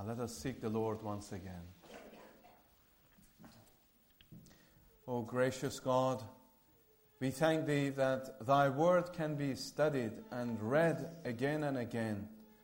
Let us seek the Lord once again. O gracious God, we thank Thee that Thy Word can be studied and read again and again.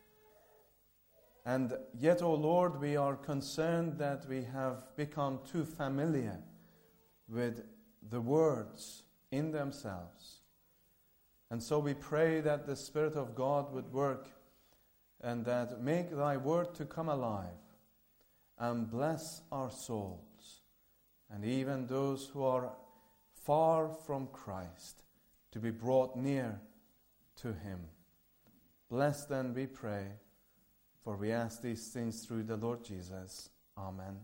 And yet, O Lord, we are concerned that we have become too familiar with the words in themselves. And so we pray that the Spirit of God would work and that make Thy Word to come alive and bless our souls and even those who are far from Christ to be brought near to Him. Bless them, we pray, for we ask these things through the Lord Jesus. Amen.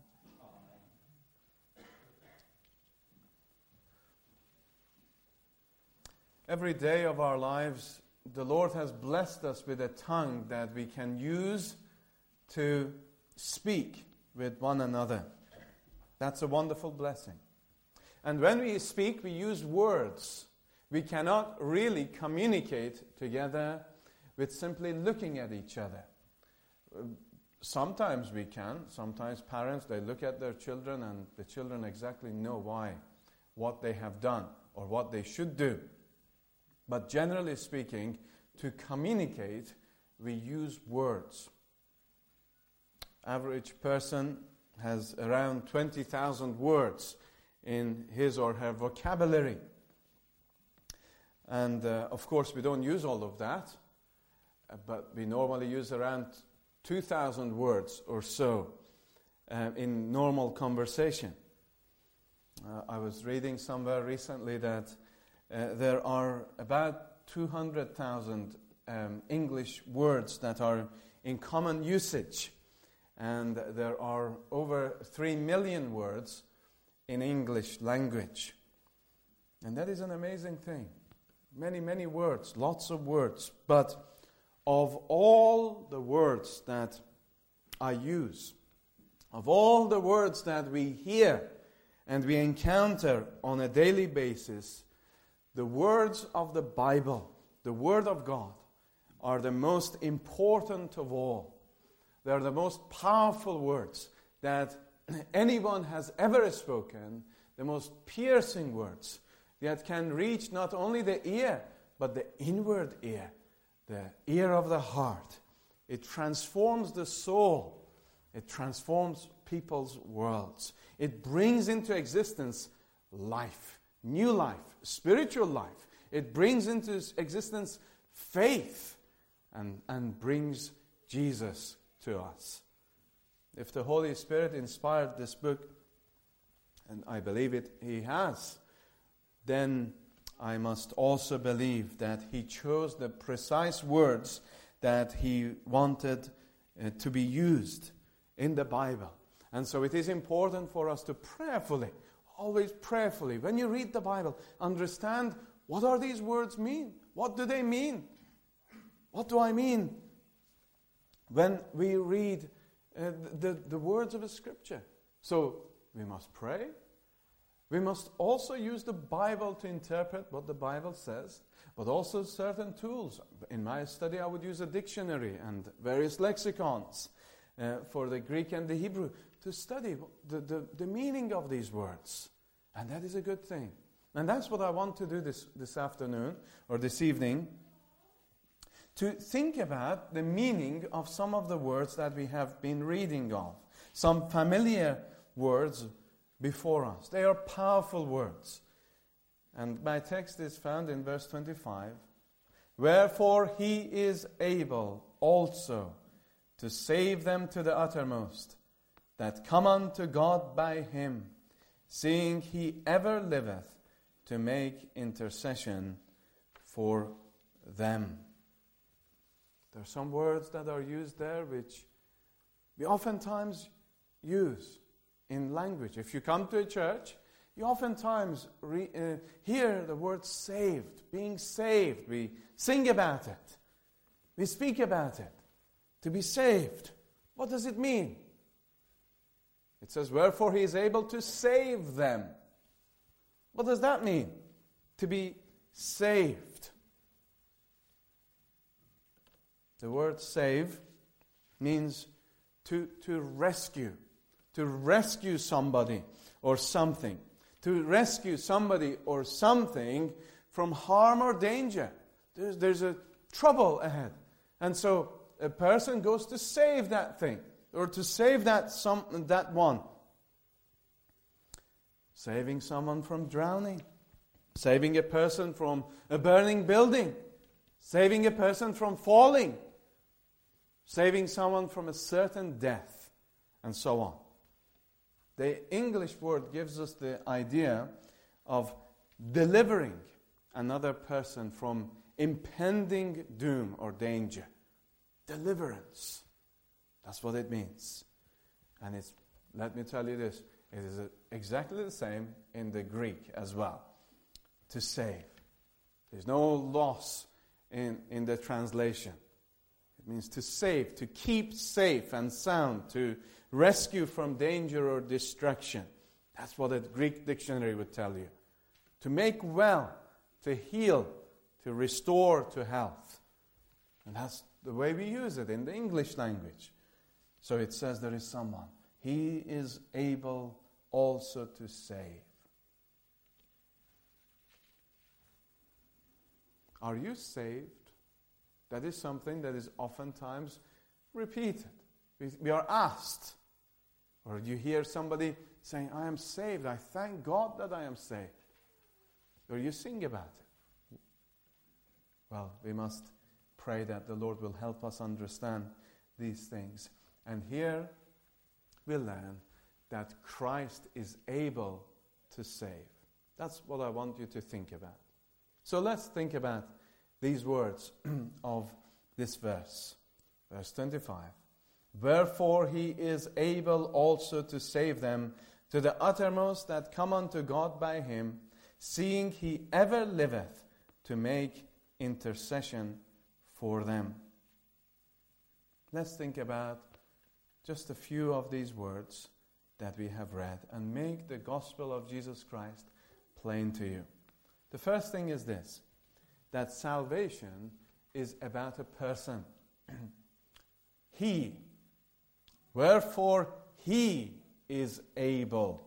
Every day of our lives, the Lord has blessed us with a tongue that we can use to speak with one another. That's a wonderful blessing. And when we speak, we use words. We cannot really communicate together with simply looking at each other. Sometimes we can. Sometimes parents, they look at their children and the children exactly know why, what they have done or what they should do. But generally speaking, to communicate, we use words. Average person has around 20,000 words in his or her vocabulary. And of course, we don't use all of that, but we normally use around 2,000 words or so in normal conversation. I was reading somewhere recently that there are about 200,000 English words that are in common usage. And there are over 3 million words in English language. And that is an amazing thing. Many, many words, lots of words. But of all the words that I use, of all the words that we hear and we encounter on a daily basis, the words of the Bible, the Word of God, are the most important of all. They are the most powerful words that anyone has ever spoken, the most piercing words that can reach not only the ear, but the inward ear, the ear of the heart. It transforms the soul. It transforms people's worlds. It brings into existence life, new life, spiritual life. It brings into existence faith and brings Jesus to us. If the Holy Spirit inspired this book, and I believe it, He has, then I must also believe that He chose the precise words that He wanted to be used in the Bible. And so it is important for us to prayerfully, always prayerfully, when you read the Bible, understand, what are these words mean? What do they mean? What do I mean when we read the words of a Scripture? So we must pray. We must also use the Bible to interpret what the Bible says, but also certain tools. In my study, I would use a dictionary and various lexicons for the Greek and the Hebrew to study the meaning of these words. And that is a good thing. And that's what I want to do this afternoon or this evening, to think about the meaning of some of the words that we have been reading of. Some familiar words before us. They are powerful words. And my text is found in verse 25. Wherefore He is able also to save them to the uttermost, that come unto God by Him, seeing He ever liveth to make intercession for them. There are some words that are used there which we oftentimes use in language. If you come to a church, you oftentimes hear the word saved, being saved. We sing about it. We speak about it. To be saved. What does it mean? It says, wherefore He is able to save them. What does that mean? To be saved. The word save means to rescue. To rescue somebody or something. To rescue somebody or something from harm or danger. There's a trouble ahead. And so a person goes to save that thing. Or to save that one. Saving someone from drowning. Saving a person from a burning building. Saving a person from falling. Saving someone from a certain death. And so on. The English word gives us the idea of delivering another person from impending doom or danger. Deliverance. That's what it means. And let me tell you this, it is exactly the same in the Greek as well. To save. There's no loss in the translation. It means to save, to keep safe and sound, to rescue from danger or destruction. That's what a Greek dictionary would tell you. To make well, to heal, to restore to health. And that's the way we use it in the English language. So it says there is someone. He is able also to save. Are you saved? That is something that is oftentimes repeated. We are asked. Or you hear somebody saying, I am saved. I thank God that I am saved. Or you sing about it. Well, we must pray that the Lord will help us understand these things. And here we learn that Christ is able to save. That's what I want you to think about. So let's think about these words of this verse. Verse 25. Wherefore he is able also to save them to the uttermost that come unto God by him, seeing he ever liveth to make intercession for them. Let's think about just a few of these words that we have read and make the gospel of Jesus Christ plain to you. The first thing is this, that salvation is about a person. He. Wherefore he is able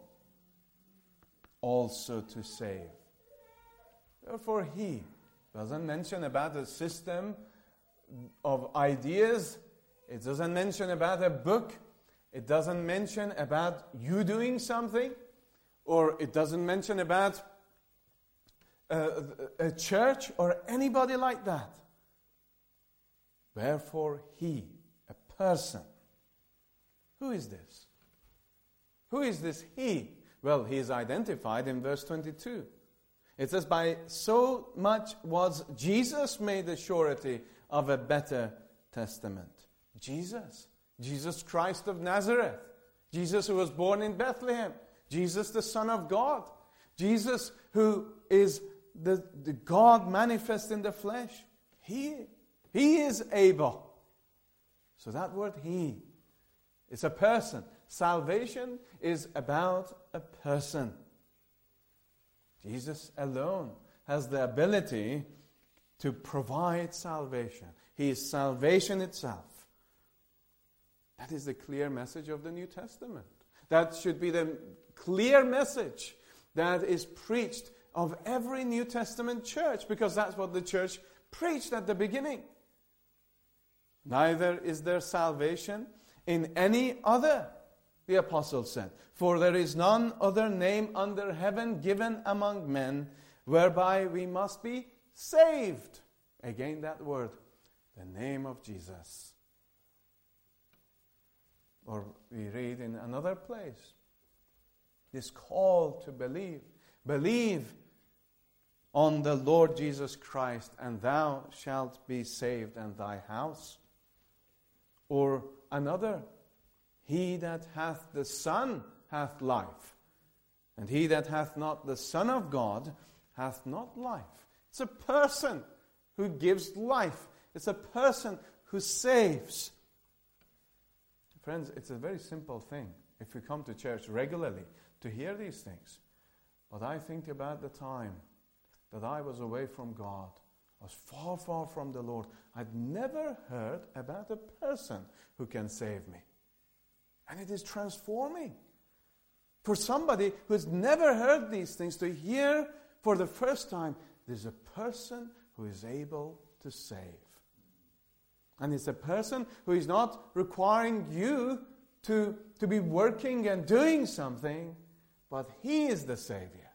also to save. Therefore he doesn't mention about a system of ideas. It doesn't mention about a book. It doesn't mention about you doing something. Or it doesn't mention about a church or anybody like that. Wherefore he, a person. Who is this? Who is this he? Well, he is identified in verse 22. It says, by so much was Jesus made the surety of a better testament. Jesus. Jesus Christ of Nazareth. Jesus who was born in Bethlehem. Jesus the Son of God. Jesus who is the God manifest in the flesh. He is able. So that word he is a person. Salvation is about a person. Jesus alone has the ability to provide salvation. He is salvation itself. That is the clear message of the New Testament. That should be the clear message that is preached of every New Testament church, because that's what the church preached at the beginning. Neither is there salvation in any other, the apostle said. For there is none other name under heaven given among men whereby we must be saved. Again that word, the name of Jesus. Or we read in another place, this call to believe. Believe on the Lord Jesus Christ, and thou shalt be saved and thy house. Or another, he that hath the Son hath life, and he that hath not the Son of God hath not life. It's a person who gives life. It's a person who saves. Friends, it's a very simple thing if we come to church regularly to hear these things. But I think about the time that I was away from God. I was far, far from the Lord. I'd never heard about a person who can save me. And it is transforming. For somebody who's never heard these things, to hear for the first time, there's a person who is able to save. And it's a person who is not requiring you to be working and doing something, but He is the Savior.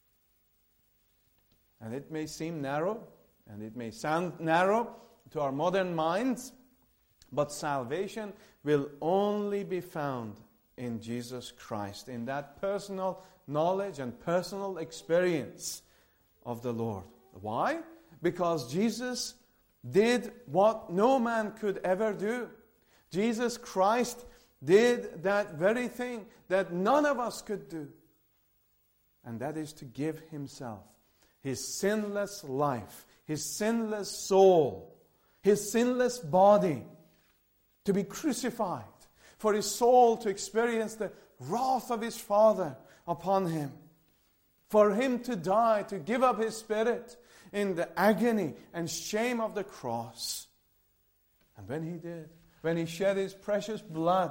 And it may seem narrow, and it may sound narrow to our modern minds, but salvation will only be found in Jesus Christ, in that personal knowledge and personal experience of the Lord. Why? Because Jesus did what no man could ever do. Jesus Christ did that very thing that none of us could do. And that is to give Himself, His sinless life, His sinless soul, His sinless body, to be crucified, for His soul to experience the wrath of His Father upon Him, for Him to die, to give up His spirit in the agony and shame of the cross. And when He did, when He shed His precious blood,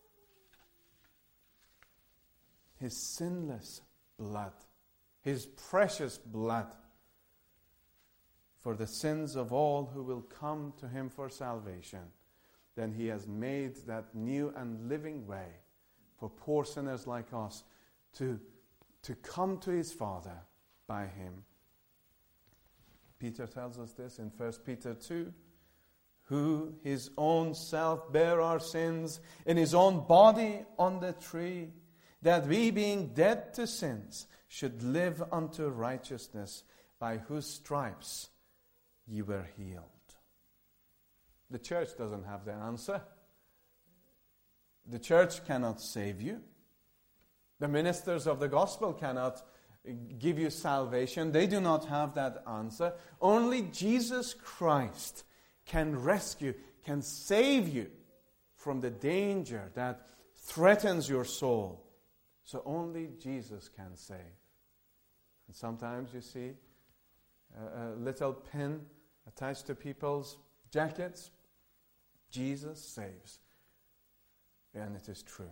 His sinless blood, His precious blood, for the sins of all who will come to Him for salvation, then He has made that new and living way for poor sinners like us to come to His Father by Him. Peter tells us this in 1 Peter 2, who His own self bare our sins in His own body on the tree, that we, being dead to sins, should live unto righteousness, by whose stripes ye were healed. The church doesn't have the answer. The church cannot save you. The ministers of the gospel cannot give you salvation. They do not have that answer. Only Jesus Christ can rescue, can save you from the danger that threatens your soul. So only Jesus can save. And sometimes you see a little pin attached to people's jackets. Jesus saves. And it is true.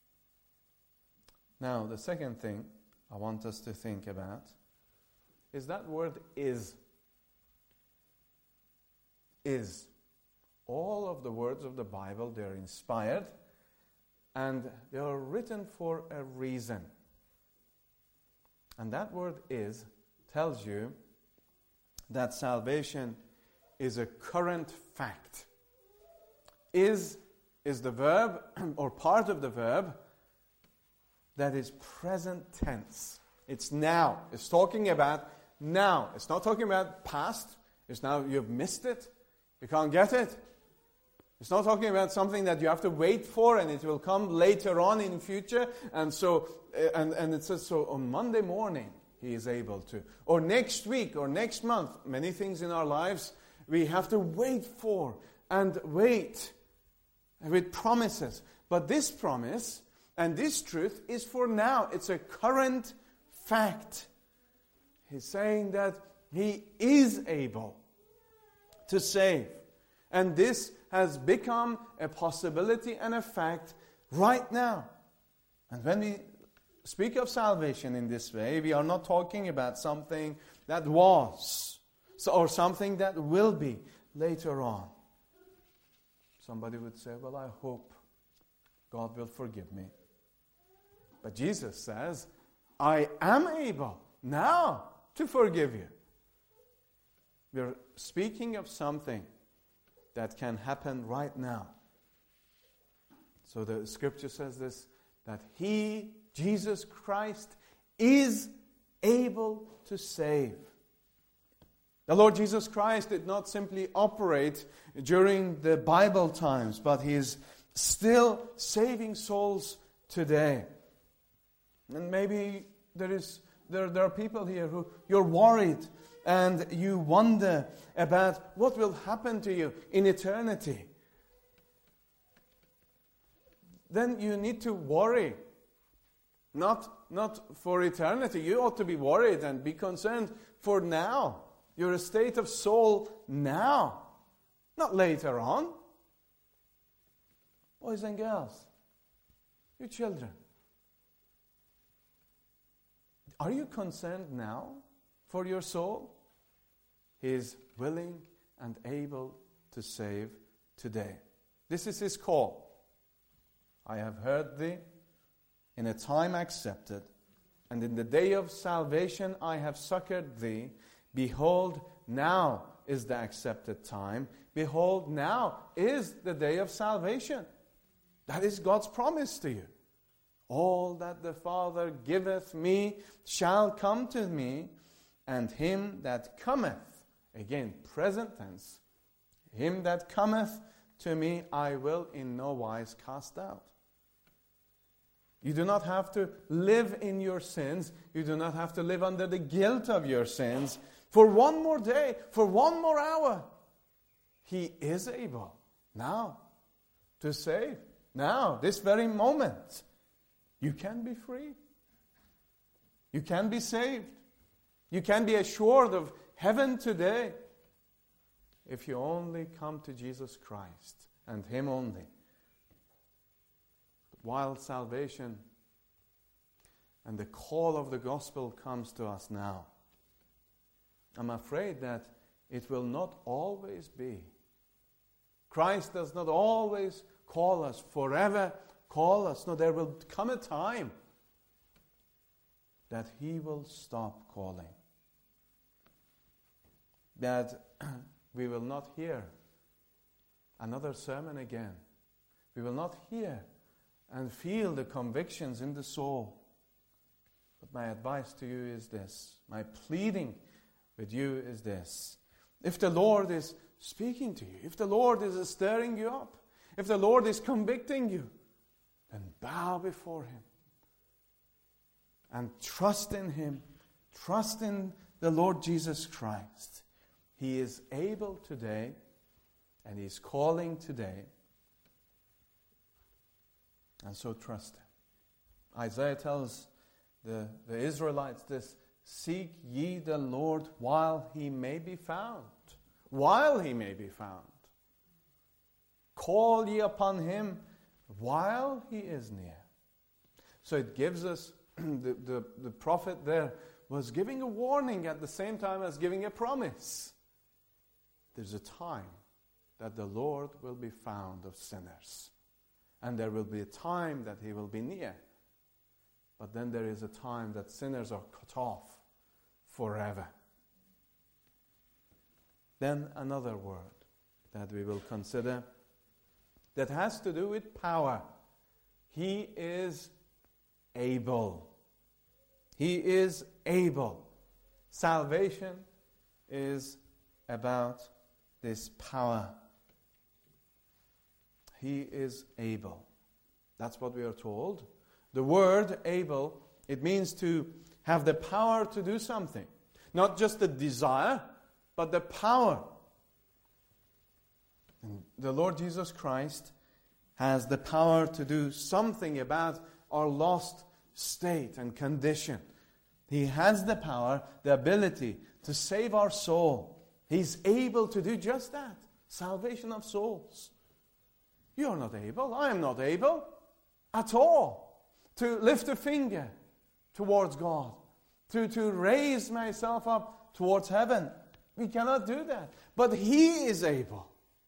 Now, the second thing I want us to think about is that word is. Is. All of the words of the Bible, they're inspired and they are written for a reason. And that word is tells you that salvation is a current fact. Is the verb, or part of the verb, that is present tense. It's now. It's talking about now. It's not talking about past. It's now you've missed it. You can't get it. It's not talking about something that you have to wait for and it will come later on in future. And so, and it says so on Monday morning He is able to. Or next week or next month. Many things in our lives we have to wait for and wait with promises. But this promise and this truth is for now. It's a current fact. He's saying that He is able to save. And this has become a possibility and a fact right now. And when we speak of salvation in this way, we are not talking about something that was or something that will be later on. Somebody would say, well, I hope God will forgive me. But Jesus says, I am able now to forgive you. We're speaking of something that can happen right now. So the scripture says this, that He, Jesus Christ, is able to save. The Lord Jesus Christ did not simply operate during the Bible times, but He is still saving souls today. And maybe there are people here who you're worried and you wonder about what will happen to you in eternity. Then you need to worry. Not for eternity. You ought to be worried and be concerned for now. Your state of soul now. Not later on. Boys and girls, You children, are you concerned now for your soul? He is willing and able to save today. This is His call. I have heard thee in a time accepted, and in the day of salvation I have succored thee. Behold, now is the accepted time. Behold, now is the day of salvation. That is God's promise to you. All that the Father giveth me shall come to me, and him that cometh, again, present tense, him that cometh to me I will in no wise cast out. You do not have to live in your sins. You do not have to live under the guilt of your sins for one more day, for one more hour. He is able now to save. Now, this very moment, you can be free. You can be saved. You can be assured of heaven today if you only come to Jesus Christ and Him only. While salvation and the call of the gospel comes to us now, I'm afraid that it will not always be. Christ does not always call us, forever call us. No, there will come a time that He will stop calling. That we will not hear another sermon again. We will not hear and feel the convictions in the soul. But my advice to you is this. My pleading with you is this. If the Lord is speaking to you, if the Lord is stirring you up, if the Lord is convicting you, then bow before Him and trust in Him. Trust in the Lord Jesus Christ. He is able today, and He is calling today. And so trust Him. Isaiah tells the Israelites this: seek ye the Lord while He may be found. While He may be found. Call ye upon Him while He is near. So it gives us, the prophet there was giving a warning at the same time as giving a promise. There's a time that the Lord will be found of sinners. And there will be a time that He will be near. But then there is a time that sinners are cut off forever. Then another word that we will consider that has to do with power. He is able. He is able. Salvation is about this power. He is able. That's what we are told. The word able, it means to have the power to do something. Not just the desire, but the power. And the Lord Jesus Christ has the power to do something about our lost state and condition. He has the power, the ability to save our soul. He's able to do just that. Salvation of souls. You're not able. I am not able at all to lift a finger towards God, to raise myself up towards heaven. We cannot do that. But He is able.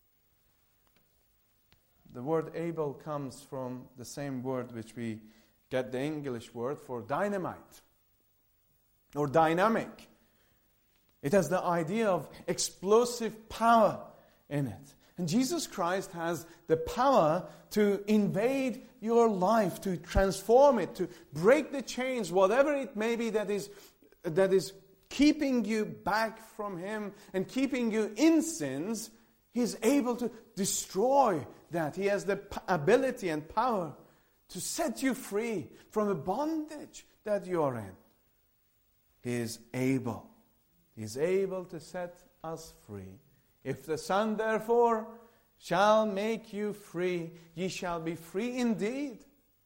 The word able comes from the same word which we get the English word for dynamite or dynamic. It has the idea of explosive power in it. And Jesus Christ has the power to invade your life, to transform it, to break the chains, whatever it may be that is keeping you back from Him and keeping you in sins. He's able to destroy that. He has the ability and power to set you free from a bondage that you're in. He is able. He's able to set us free. If the Son, therefore, shall make you free, ye shall be free indeed.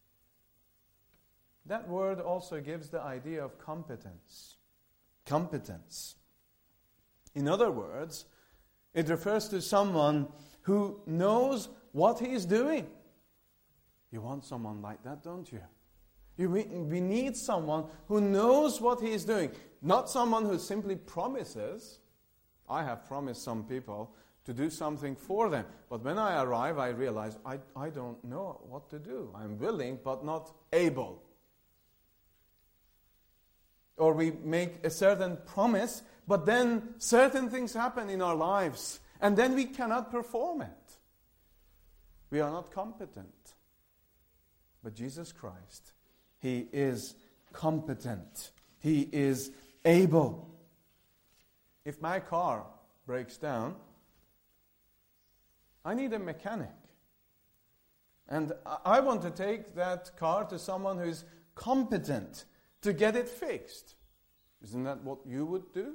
That word also gives the idea of competence. Competence. In other words, it refers to someone who knows what he is doing. You want someone like that, don't you? We need someone who knows what he is doing. Not someone who simply promises. I have promised some people to do something for them. But when I arrive, I realize I don't know what to do. I'm willing, but not able. Or we make a certain promise, but then certain things happen in our lives, and then we cannot perform it. We are not competent. But Jesus Christ, He is competent. He is able. If my car breaks down, I need a mechanic. And I want to take that car to someone who is competent to get it fixed. Isn't that what you would do?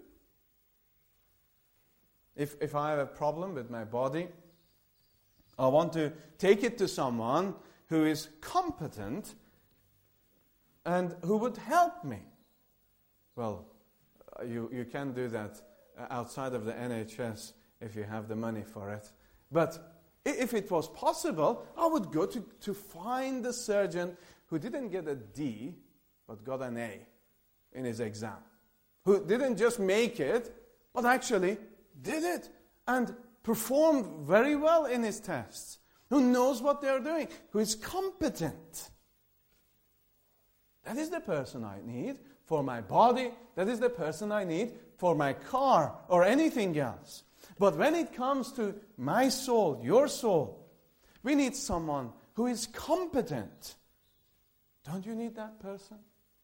If I have a problem with my body, I want to take it to someone who is competent and who would help me. Well, you can do that outside of the NHS if you have the money for it. But if it was possible, I would go to find the surgeon who didn't get a D, but got an A in his exam. Who didn't just make it, but actually did it and performed very well in his tests. Who knows what they're doing, who is competent. That is the person I need for my body. That is the person I need for my car or anything else. But when it comes to my soul, your soul, we need someone who is competent. Don't you need that person?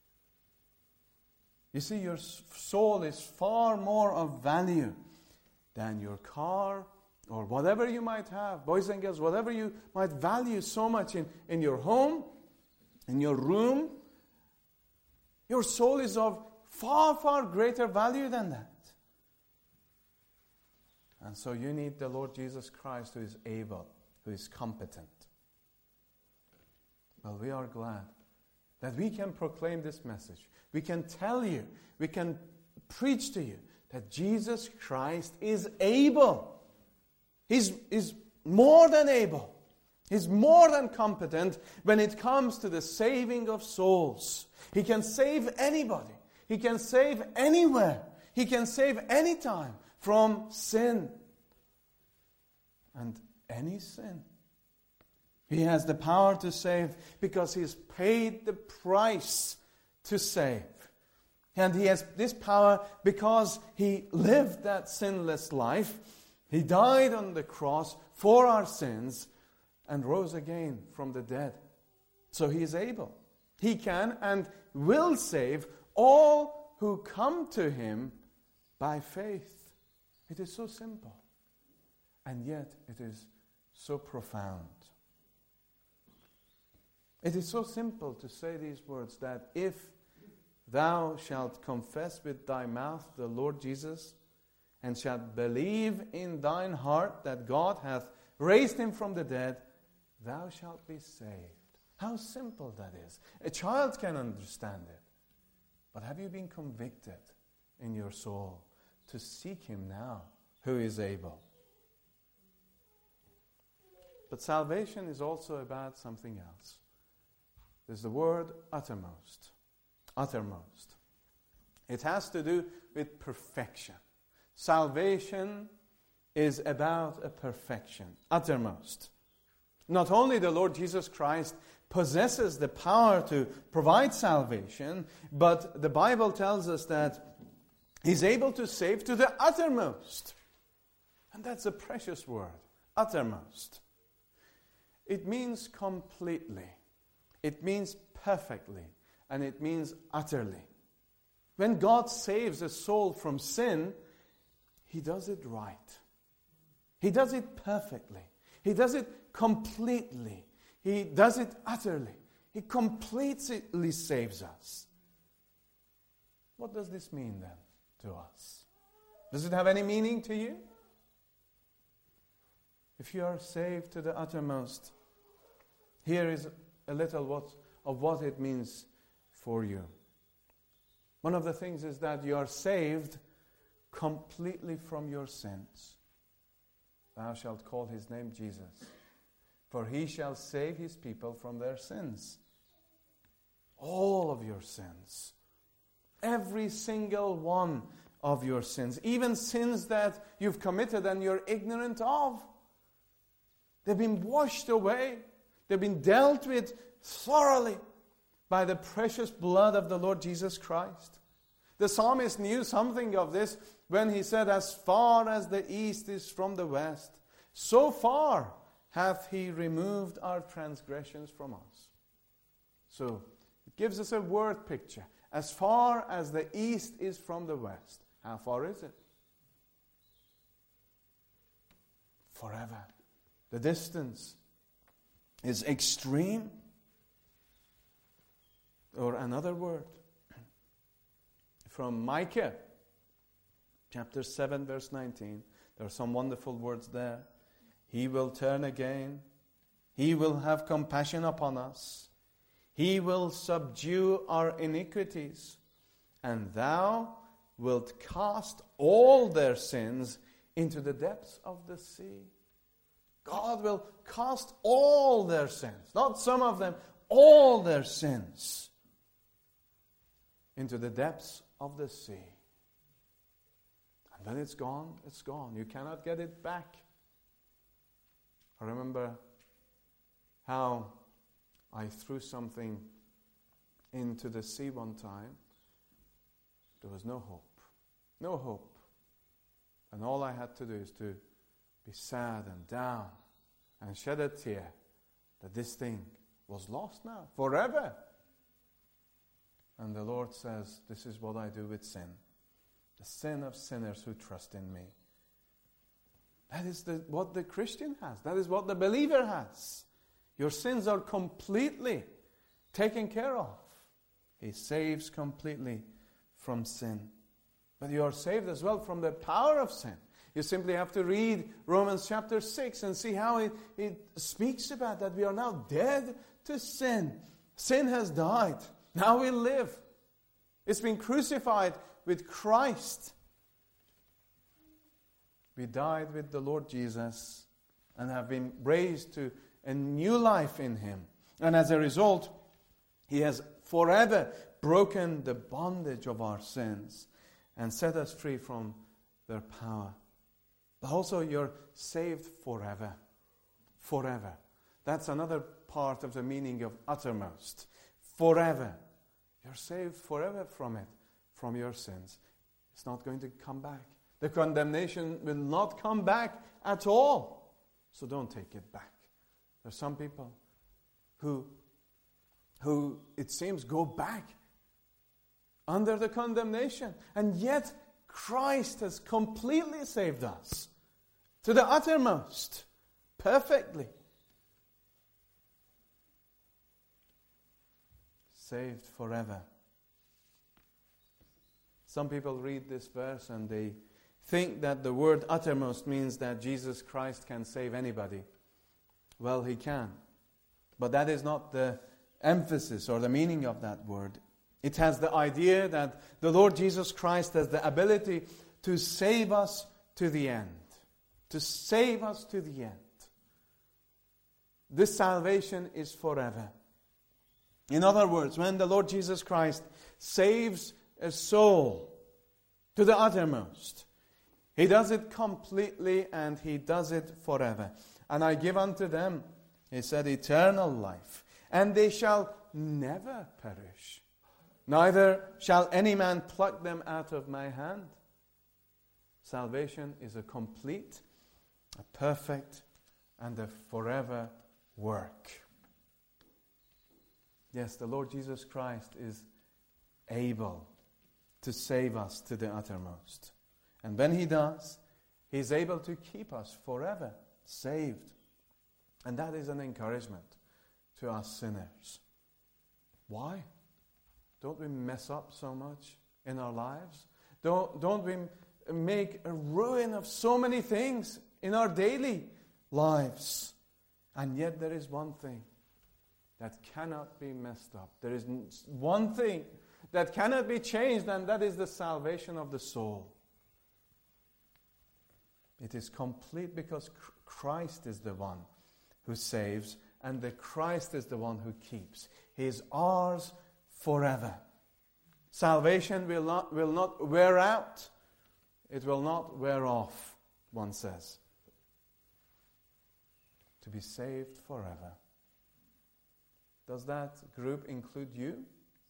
You see, your soul is far more of value than your car or whatever you might have. Boys and girls, whatever you might value so much in your home, in your room, your soul is of far, far greater value than that. And so you need the Lord Jesus Christ who is able, who is competent. Well, we are glad that we can proclaim this message. We can tell you, we can preach to you that Jesus Christ is able. He's more than able. He's more than competent when it comes to the saving of souls. He can save anybody. He can save anywhere. He can save anytime from sin. And any sin. He has the power to save because He's paid the price to save. And He has this power because He lived that sinless life. He died on the cross for our sins and rose again from the dead. So He is able. He can and will save all who come to Him by faith. It is so simple. And yet it is so profound. It is so simple to say these words that if thou shalt confess with thy mouth the Lord Jesus, and shalt believe in thine heart that God hath raised Him from the dead, thou shalt be saved. How simple that is. A child can understand it. But have you been convicted in your soul to seek Him now, who is able? But salvation is also about something else. There's the word uttermost. Uttermost. It has to do with perfection. Salvation is about a perfection. Uttermost. Not only the Lord Jesus Christ possesses the power to provide salvation, but the Bible tells us that He's able to save to the uttermost. And that's a precious word. Uttermost. It means completely. It means perfectly. And it means utterly. When God saves a soul from sin, He does it right. He does it perfectly. He does it completely. He does it utterly. He completely saves us. What does this mean then to us? Does it have any meaning to you? If you are saved to the uttermost, here is a little of what it means for you. One of the things is that you are saved completely from your sins. Thou shalt call His name Jesus. For he shall save his people from their sins. All of your sins. Every single one of your sins. Even sins that you've committed and you're ignorant of. They've been washed away. They've been dealt with thoroughly by the precious blood of the Lord Jesus Christ. The psalmist knew something of this when he said, as far as the east is from the west, so far hath he removed our transgressions from us. So, it gives us a word picture. As far as the east is from the west. How far is it? Forever. The distance is extreme. Or another word from Micah, chapter 7, verse 19. There are some wonderful words there. He will turn again. He will have compassion upon us. He will subdue our iniquities. And thou wilt cast all their sins into the depths of the sea. God will cast all their sins, not some of them, all their sins into the depths of the sea. And when it's gone, it's gone. You cannot get it back. I remember how I threw something into the sea one time. There was no hope. No hope. And all I had to do is to be sad and down and shed a tear that this thing was lost now, forever. And the Lord says, this is what I do with sin. The sin of sinners who trust in me. That is what the Christian has. That is what the believer has. Your sins are completely taken care of. He saves completely from sin. But you are saved as well from the power of sin. You simply have to read Romans chapter 6 and see how it speaks about that. We are now dead to sin. Sin has died. Now we live. It's been crucified with Christ. We died with the Lord Jesus and have been raised to a new life in Him. And as a result, He has forever broken the bondage of our sins and set us free from their power. But also you're saved forever. Forever. That's another part of the meaning of uttermost. Forever. You're saved forever from it, from your sins. It's not going to come back. The condemnation will not come back at all. So don't take it back. There are some people who it seems go back under the condemnation. And yet Christ has completely saved us to the uttermost, perfectly. Saved forever. Some people read this verse and they think that the word uttermost means that Jesus Christ can save anybody. Well, He can. But that is not the emphasis or the meaning of that word. It has the idea that the Lord Jesus Christ has the ability to save us to the end. To save us to the end. This salvation is forever. In other words, when the Lord Jesus Christ saves a soul to the uttermost, He does it completely and He does it forever. And I give unto them, He said, eternal life, and they shall never perish. Neither shall any man pluck them out of my hand. Salvation is a complete, a perfect, and a forever work. Yes, the Lord Jesus Christ is able to save us to the uttermost. And when He does, He is able to keep us forever saved. And that is an encouragement to us sinners. Why? Don't we mess up so much in our lives? Don't we make a ruin of so many things in our daily lives? And yet there is one thing that cannot be messed up. There is one thing that cannot be changed, and that is the salvation of the soul. It is complete because Christ is the one who saves, and the Christ is the one who keeps. He is ours forever. Salvation will not wear out. It will not wear off, one says. To be saved forever. Does that group include you?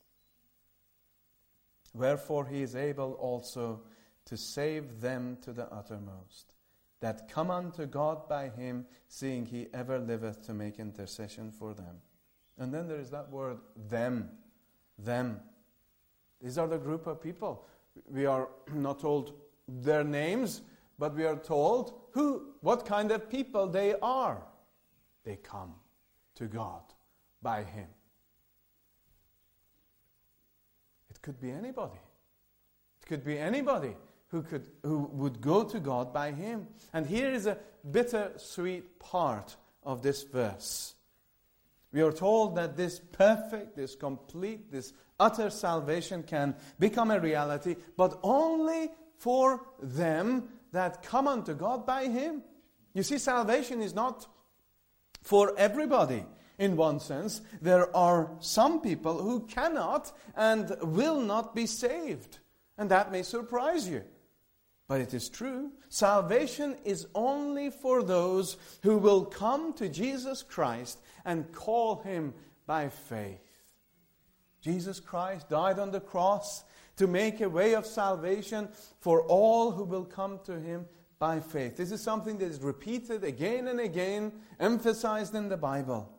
Wherefore he is able also to save them to the uttermost, that come unto God by him, seeing he ever liveth to make intercession for them. And then there is that word, them. Them. These are the group of people. We are not told their names, but we are told what kind of people they are. They come to God by him. It could be anybody. It could be anybody who would go to God by him. And here is a bittersweet part of this verse. We are told that this perfect, this complete, this utter salvation can become a reality, but only for them that come unto God by him. You see, salvation is not for everybody. In one sense, there are some people who cannot and will not be saved. And that may surprise you. But it is true. Salvation is only for those who will come to Jesus Christ and call him by faith. Jesus Christ died on the cross to make a way of salvation for all who will come to him by faith. This is something that is repeated again and again, emphasized in the Bible.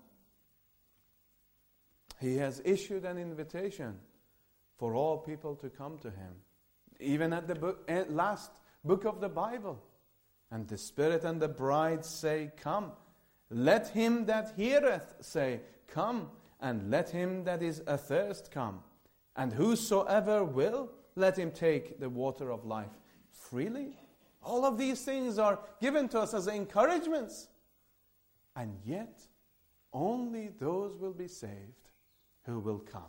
He has issued an invitation for all people to come to him. Even at the last book of the Bible. And the Spirit and the bride say, come. Let him that heareth say, come. And let him that is athirst come. And whosoever will, let him take the water of life freely. All of these things are given to us as encouragements. And yet, only those will be saved who will come.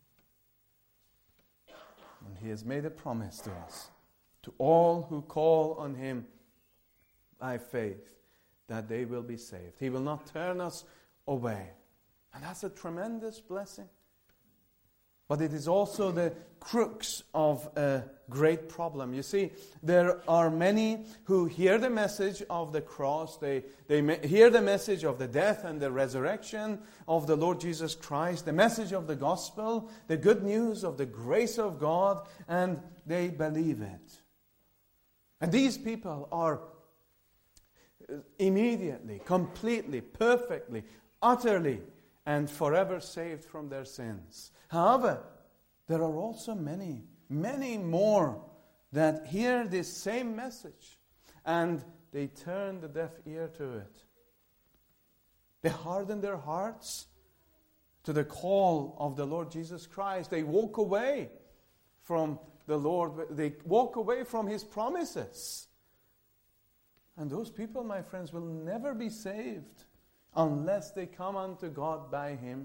And he has made a promise to us, to all who call on him by faith, that they will be saved. He will not turn us away. And that's a tremendous blessing. But it is also the crux of a great problem. You see, there are many who hear the message of the cross. They hear the message of the death and the resurrection of the Lord Jesus Christ, the message of the gospel, the good news of the grace of God, and they believe it. And these people are immediately, completely, perfectly, utterly, and forever saved from their sins. However, there are also many, many more that hear this same message and they turn the deaf ear to it. They harden their hearts to the call of the Lord Jesus Christ. They walk away from the Lord. They walk away from his promises. And those people, my friends, will never be saved unless they come unto God by him.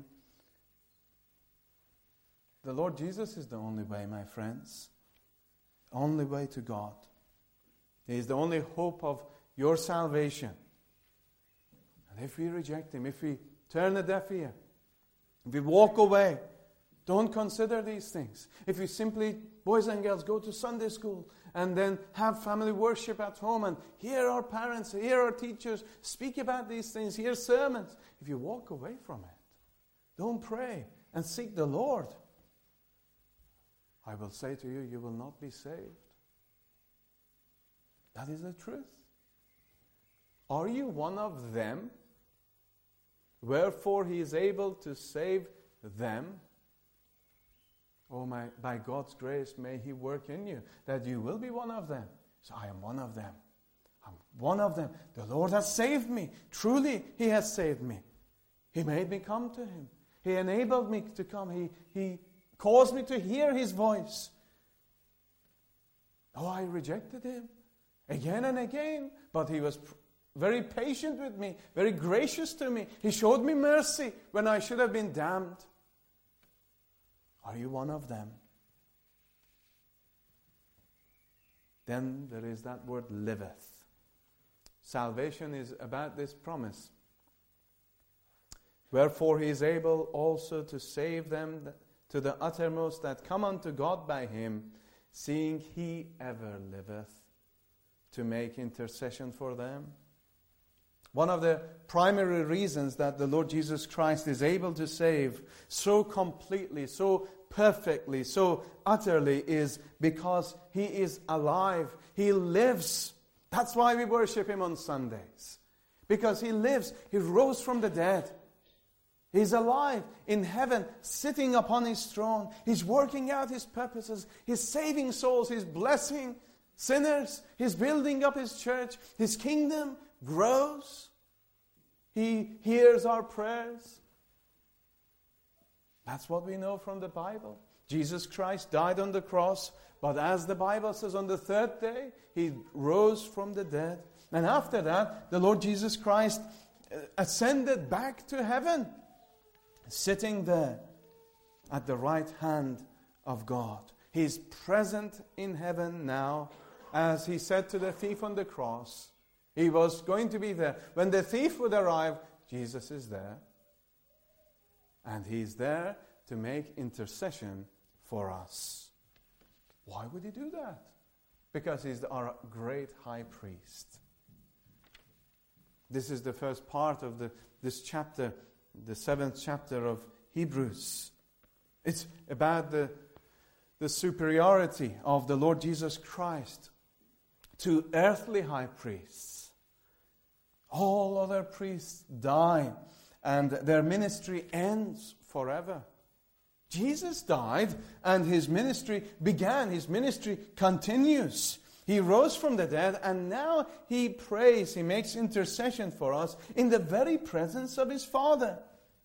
The Lord Jesus is the only way, my friends. Only way to God. He is the only hope of your salvation. And if we reject him, if we turn a deaf ear, if we walk away, don't consider these things. If we simply, boys and girls, go to Sunday school and then have family worship at home and hear our parents, hear our teachers speak about these things, hear sermons. If you walk away from it, don't pray and seek the Lord, I will say to you, you will not be saved. That is the truth. Are you one of them? Wherefore he is able to save them. Oh, by God's grace, may he work in you, that you will be one of them. So I am one of them. I'm one of them. The Lord has saved me. Truly, he has saved me. He made me come to him. He enabled me to come. He caused me to hear his voice. Oh, I rejected him again and again, but he was very patient with me, very gracious to me. He showed me mercy when I should have been damned. Are you one of them? Then there is that word liveth. Salvation is about this promise. Wherefore he is able also to save them to the uttermost that come unto God by him, seeing he ever liveth to make intercession for them. One of the primary reasons that the Lord Jesus Christ is able to save so completely, so perfectly, so utterly is because he is alive. He lives. That's why we worship him on Sundays. Because he lives. He rose from the dead. He's alive in heaven, sitting upon his throne. He's working out his purposes. He's saving souls. He's blessing sinners. He's building up his church. His kingdom grows. He hears our prayers. That's what we know from the Bible. Jesus Christ died on the cross, but as the Bible says, on the third day, he rose from the dead. And after that, the Lord Jesus Christ ascended back to heaven, sitting there at the right hand of God. He's present in heaven now, as he said to the thief on the cross. He was going to be there. When the thief would arrive, Jesus is there. And he's there to make intercession for us. Why would he do that? Because he's our great high priest. This is the first part of this chapter, the 7th chapter of Hebrews. It's about the superiority of the Lord Jesus Christ to earthly high priests. All other priests die, and their ministry ends forever. Jesus died, and his ministry began. His ministry continues. He rose from the dead, and now he prays, he makes intercession for us in the very presence of his Father.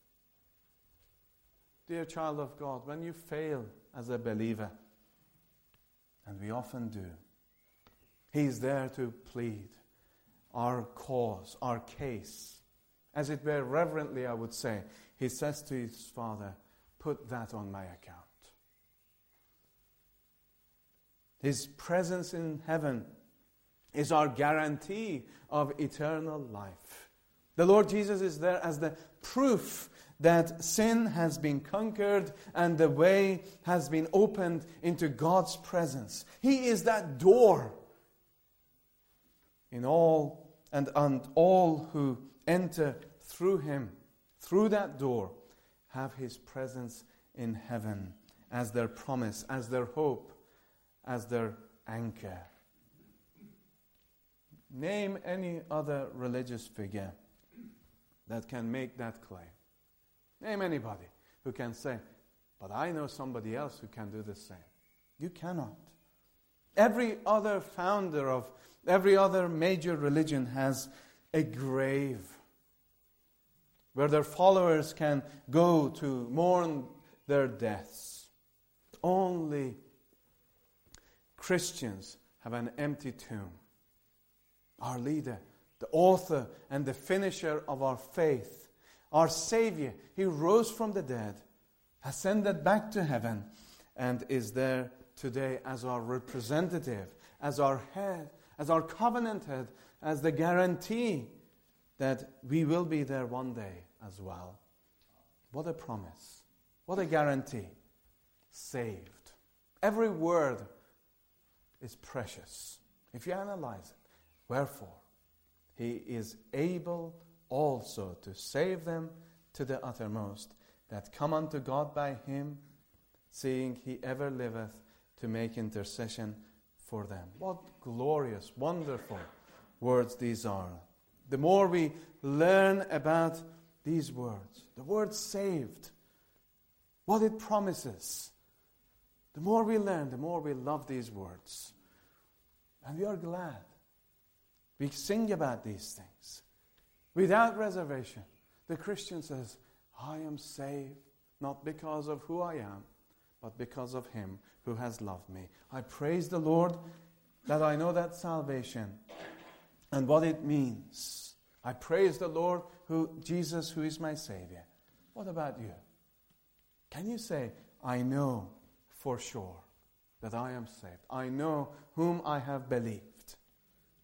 Dear child of God, when you fail as a believer, and we often do, he's there to plead our cause, our case. As it were, reverently, I would say, he says to his Father, put that on my account. His presence in heaven is our guarantee of eternal life. The Lord Jesus is there as the proof that sin has been conquered and the way has been opened into God's presence. He is that door in all and all who enter through him, through that door, have his presence in heaven as their promise, as their hope, as their anchor. Name any other religious figure that can make that claim. Name anybody who can say, but I know somebody else who can do the same. You cannot. Every other founder of every other major religion has a grave where their followers can go to mourn their deaths. Only Christians have an empty tomb. Our leader, the author and the finisher of our faith, our Savior, he rose from the dead, ascended back to heaven, and is there today as our representative, as our head, as our covenant head, as the guarantee that we will be there one day as well. What a promise. What a guarantee. Saved. Every word is precious if you analyze it. Wherefore, he is able also to save them to the uttermost that come unto God by him, seeing he ever liveth to make intercession for them. What glorious, wonderful words these are. The more we learn about these words, the word saved, what it promises, the more we learn, the more we love these words. And we are glad. We sing about these things. Without reservation, the Christian says, I am saved, not because of who I am, but because of him who has loved me. I praise the Lord that I know that salvation and what it means. I praise the Lord, Jesus, who is my Savior. What about you? Can you say, I know for sure that I am saved. I know whom I have believed.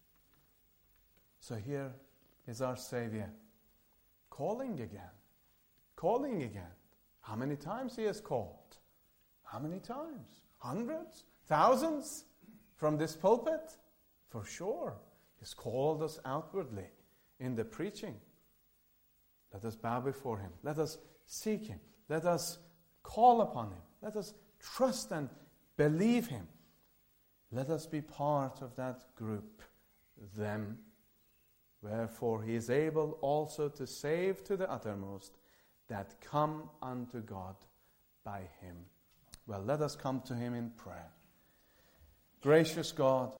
So here is our Savior calling again. calling again. How many times he has called? How many times? Hundreds? Thousands? From this pulpit? For sure. He's called us outwardly in the preaching. Let us bow before him. Let us seek him. Let us call upon him. Let us trust and believe him. Let us be part of that group, them. Wherefore he is able also to save to the uttermost that come unto God by him. Well, let us come to him in prayer. Gracious God,